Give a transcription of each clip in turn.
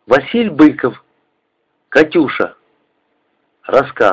Василь Быков. Катюша. Рассказ.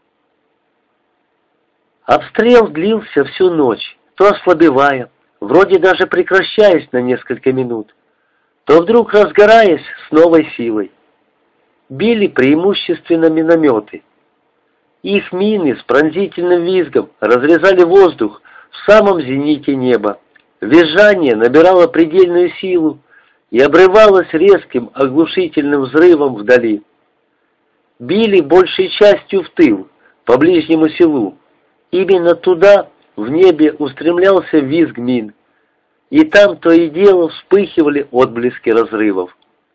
Обстрел длился всю ночь, то ослабевая, вроде даже прекращаясь на несколько минут, то вдруг разгораясь с новой силой. Били преимущественно минометы. Их мины с пронзительным визгом разрезали воздух в самом зените неба. Визжание набирало предельную силу и обрывалось резким оглушительным взрывом вдали. Били большей частью в тыл, по ближнему селу. Именно туда в небе устремлялся визг мин, и там то и дело вспыхивали отблески разрывов.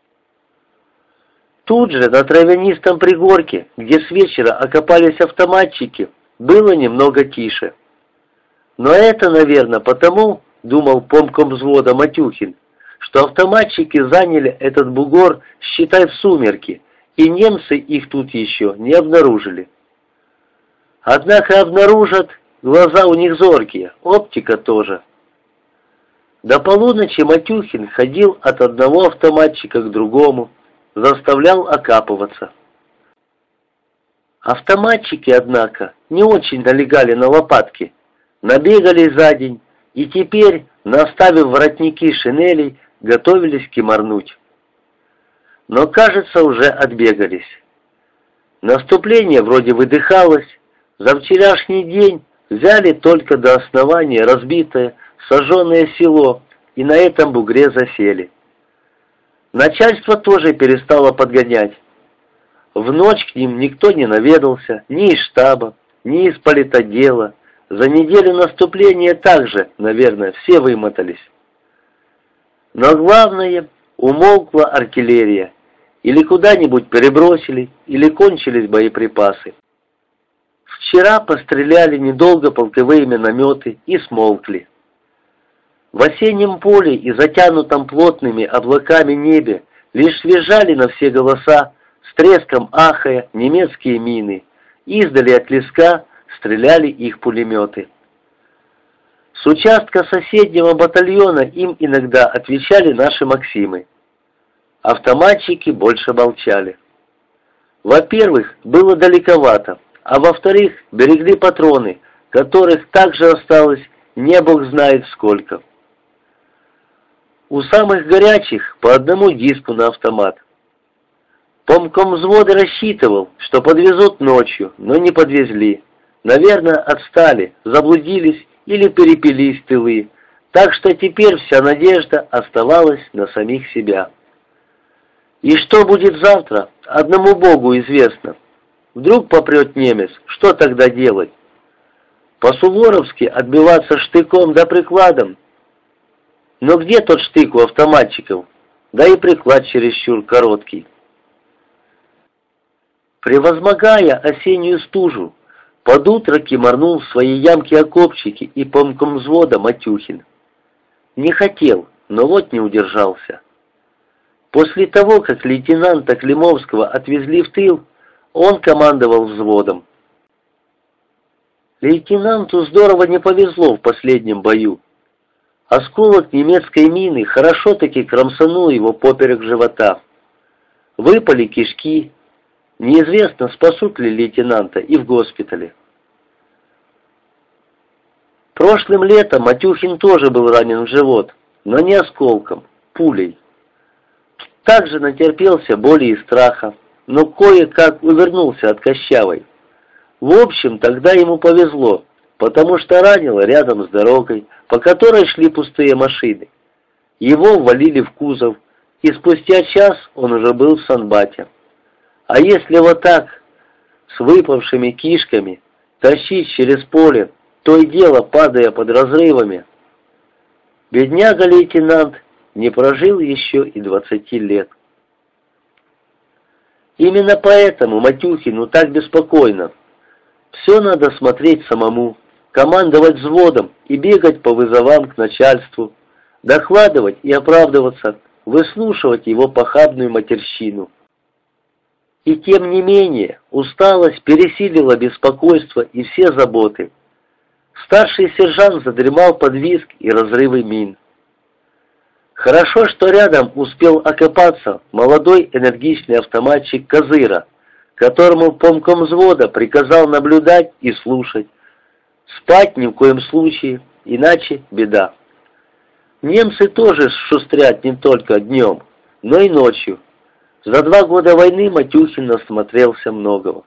Тут же, на травянистом пригорке, где с вечера окопались автоматчики, было немного тише. Но это, наверное, потому, думал помком взвода Матюхин, что автоматчики заняли этот бугор, считай, в сумерки, и немцы их тут еще не обнаружили. Однако обнаружат, глаза у них зоркие, оптика тоже. До полуночи Матюхин ходил от одного автоматчика к другому, заставлял окапываться. Автоматчики, однако, не очень налегали на лопатки, набегали за день и теперь, наставив воротники шинелей, готовились кимарнуть. Но, кажется, уже отбегались. Наступление вроде выдыхалось, за вчерашний день взяли только до основания разбитое, сожженное село и на этом бугре засели. Начальство тоже перестало подгонять. В ночь к ним никто не наведался, ни из штаба, ни из политотдела. За неделю наступления также, наверное, все вымотались. Но главное, умолкла артиллерия. Или куда-нибудь перебросили, или кончились боеприпасы. Вчера постреляли недолго полковые минометы и смолкли. В осеннем поле и затянутом плотными облаками небе лишь свежали на все голоса, с треском ахая, немецкие мины. Издали от леска стреляли их пулеметы. С участка соседнего батальона им иногда отвечали наши «Максимы». Автоматчики больше молчали. Во-первых, было далековато, а во-вторых, берегли патроны, которых также осталось не бог знает сколько. У самых горячих по одному диску на автомат. Помком взвода рассчитывал, что подвезут ночью, но не подвезли. Наверное, отстали, заблудились или перепились тылы, так что теперь вся надежда оставалась на самих себя. И что будет завтра, одному Богу известно. Вдруг попрет немец, что тогда делать? По-суворовски отбиваться штыком да прикладом? Но где тот штык у автоматчиков? Да и приклад чересчур короткий. Превозмогая осеннюю стужу, под утро кимарнул в свои ямки окопчики и помком взвода Матюхин. Не хотел, но вот не удержался. После того, как лейтенанта Климовского отвезли в тыл, он командовал взводом. Лейтенанту здорово не повезло в последнем бою. Осколок немецкой мины хорошо-таки кромсанул его поперек живота. Выпали кишки. Неизвестно, спасут ли лейтенанта и в госпитале. Прошлым летом Матюхин тоже был ранен в живот, но не осколком, пулей. Также натерпелся боли и страха, но кое-как увернулся от Кощавой. В общем, тогда ему повезло, потому что ранило рядом с дорогой, по которой шли пустые машины. Его ввалили в кузов, и спустя час он уже был в санбате. А если вот так, с выпавшими кишками, тащить через поле, то и дело падая под разрывами, бедняга-лейтенант не прожил еще и 20 лет. Именно поэтому Матюхину так беспокойно. Все надо смотреть самому, командовать взводом и бегать по вызовам к начальству, докладывать и оправдываться, выслушивать его похабную матерщину. И тем не менее, усталость пересилила беспокойство и все заботы. Старший сержант задремал под визг и разрывы мин. Хорошо, что рядом успел окопаться молодой энергичный автоматчик Козыра, которому помком взвода приказал наблюдать и слушать. Спать ни в коем случае, иначе беда. Немцы тоже шустрят не только днем, но и ночью. За 2 года войны Матюхин насмотрелся многого.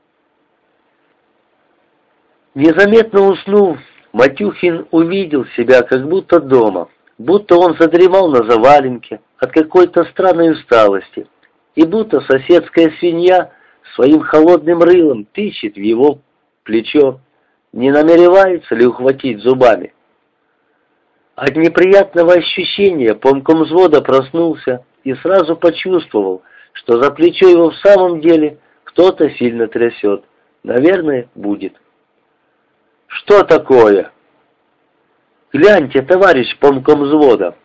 Незаметно уснув, Матюхин увидел себя как будто дома, будто он задремал на заваленке от какой-то странной усталости, и будто соседская свинья своим холодным рылом тычет в его плечо, не намеревается ли ухватить зубами. От неприятного ощущения помком взвода проснулся и сразу почувствовал, что за плечо его в самом деле кто-то сильно трясет. Наверное, будет. «Что такое?» «Гляньте, товарищ помком взвода!»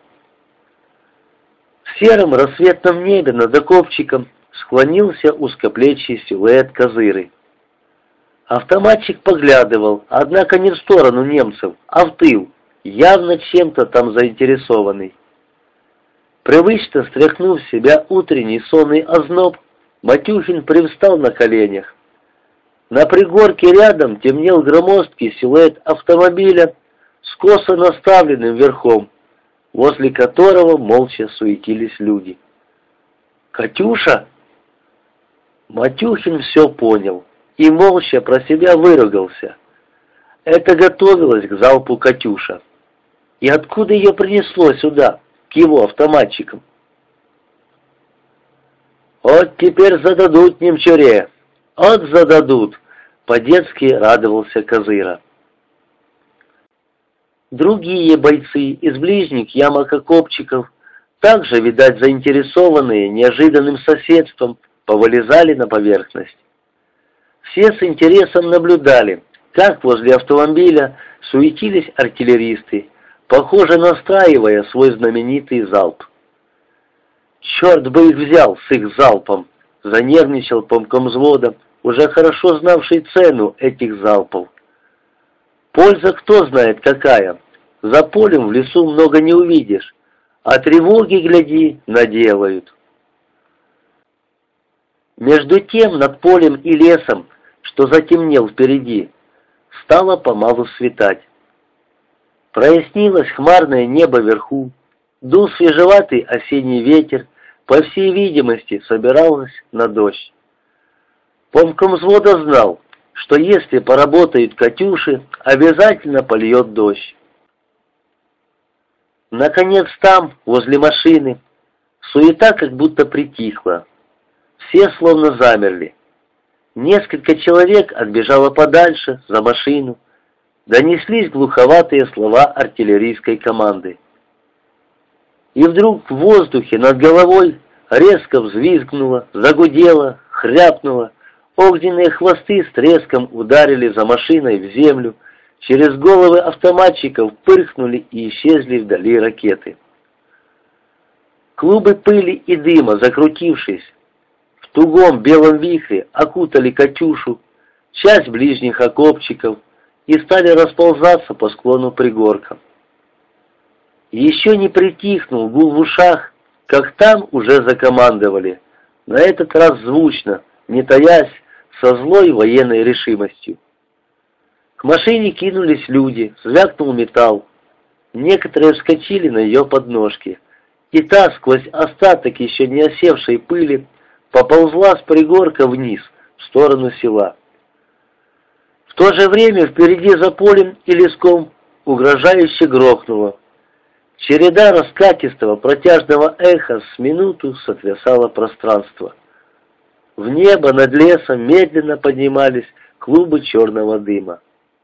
В сером рассветном небе над окопчиком склонился узкоплечий силуэт Козыры. Автоматчик поглядывал, однако не в сторону немцев, а в тыл, явно чем-то там заинтересованный. Привычно стряхнув с себя утренний сонный озноб, Матюхин привстал на коленях. На пригорке рядом темнел громоздкий силуэт автомобиля с косо наставленным верхом, возле которого молча суетились люди. «Катюша?» Матюхин все понял и молча про себя выругался. Это готовилась к залпу «Катюша». И откуда ее принесло сюда, к его автоматчикам? «Вот теперь зададут немчуре! Вот зададут!» — по-детски радовался Козыра. Другие бойцы из ближних ямок-окопчиков, также, видать, заинтересованные неожиданным соседством, повылезали на поверхность. Все с интересом наблюдали, как возле автомобиля суетились артиллеристы, похоже, настраивая свой знаменитый залп. «Черт бы их взял с их залпом!» — занервничал помком взвода, уже хорошо знавший цену этих залпов. «Польза кто знает какая. За полем в лесу много не увидишь, а тревоги, гляди, наделают». Между тем над полем и лесом, что затемнел впереди, стало помалу светать. Прояснилось хмарное небо вверху, дул свежеватый осенний ветер, по всей видимости, собиралось на дождь. Помком взвода знал, что если поработают «Катюши», обязательно польет дождь. Наконец там, возле машины, суета как будто притихла. Все словно замерли. Несколько человек отбежало подальше, за машину. Донеслись глуховатые слова артиллерийской команды. И вдруг в воздухе над головой резко взвизгнуло, загудело, хряпнуло. Огненные хвосты с треском ударили за машиной в землю. Через головы автоматчиков пырхнули и исчезли вдали ракеты. Клубы пыли и дыма, закрутившись, в тугом белом вихре окутали «Катюшу», часть ближних окопчиков, и стали расползаться по склону пригорка. Еще не притихнул гул в ушах, как там уже закомандовали, на этот раз звучно, не таясь, со злой военной решимостью. К машине кинулись люди, звякнул металл. Некоторые вскочили на ее подножки, и та, сквозь остаток еще не осевшей пыли, поползла с пригорка вниз, в сторону села. В то же время впереди за полем и леском угрожающе грохнуло. Череда раскатистого протяжного эха с минуту сотрясала пространство. В небо над лесом медленно поднимались клубы черного дыма.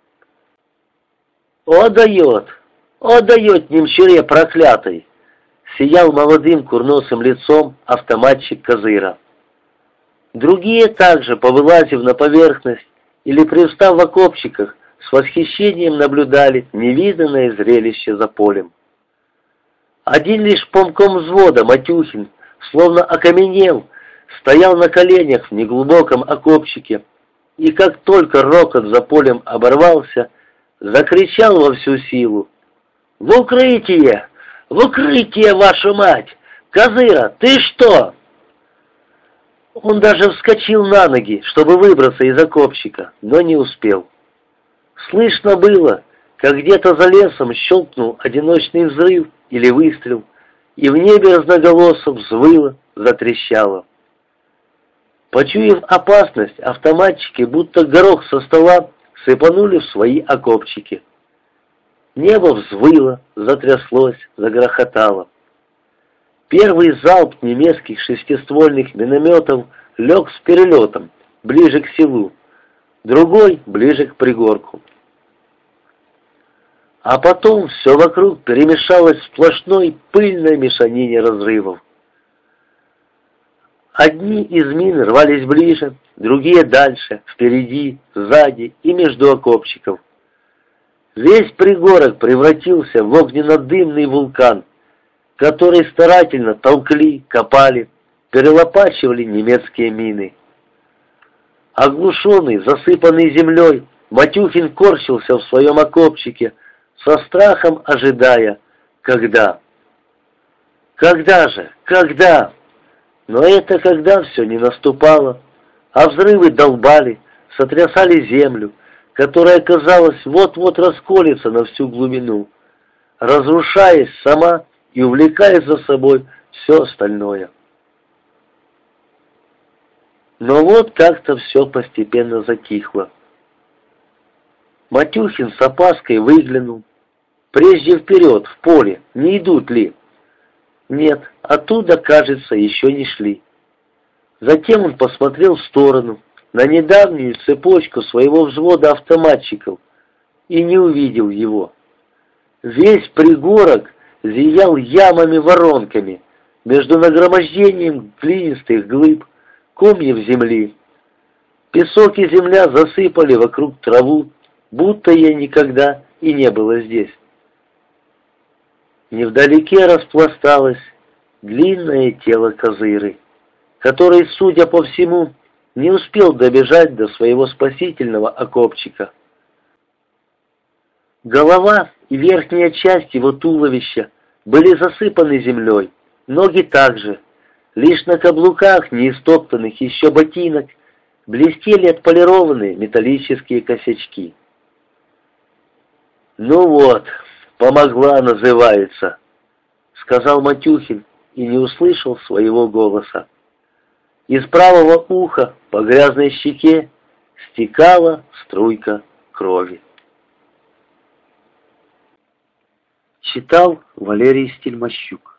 «О, дает! О, дает немчуре проклятой!» Сиял молодым курносым лицом автоматчик Козыра. Другие также, повылазив на поверхность или привстав в окопчиках, с восхищением наблюдали невиданное зрелище за полем. Один лишь помком взвода Матюхин, словно окаменел, стоял на коленях в неглубоком окопчике, и как только рокот за полем оборвался, закричал во всю силу: «В укрытие! В укрытие, вашу мать! Козыра, ты что?» Он даже вскочил на ноги, чтобы выбраться из окопчика, но не успел. Слышно было, как где-то за лесом щелкнул одиночный взрыв или выстрел, и в небе разноголосо взвыло, затрещало. Почуяв опасность, автоматчики, будто горох со стола, сыпанули в свои окопчики. Небо взвыло, затряслось, загрохотало. Первый залп немецких шестиствольных минометов лег с перелетом, ближе к селу, другой ближе к пригорку. А потом все вокруг перемешалось в сплошной пыльной мешанине разрывов. Одни из мин рвались ближе, другие дальше, впереди, сзади и между окопчиков. Весь пригорок превратился в огненно-дымный вулкан, который старательно толкли, копали, перелопачивали немецкие мины. Оглушенный, засыпанный землей, Матюхин корчился в своем окопчике, со страхом ожидая, когда. Когда же? Когда? Но это когда все не наступало, а взрывы долбали, сотрясали землю, которая, казалось, вот-вот расколется на всю глубину, разрушаясь сама и увлекая за собой все остальное. Но вот как-то все постепенно затихло. Матюхин с опаской выглянул. Прежде вперед, в поле, не идут ли? Нет, оттуда, кажется, еще не шли. Затем он посмотрел в сторону, на недавнюю цепочку своего взвода автоматчиков, и не увидел его. Весь пригорок зиял ямами-воронками, между нагромождением глинистых глыб, комьев земли. Песок и земля засыпали вокруг траву, будто я никогда и не было здесь. Невдалеке распласталось длинное тело Козыры, который, судя по всему, не успел добежать до своего спасительного окопчика. Голова и верхняя часть его туловища были засыпаны землей, ноги также. Лишь на каблуках неистоптанных еще ботинок блестели отполированные металлические косячки. «Ну вот, помогла, называется», — сказал Матюхин и не услышал своего голоса. Из правого уха по грязной щеке стекала струйка крови. Читал Валерий Стельмощук.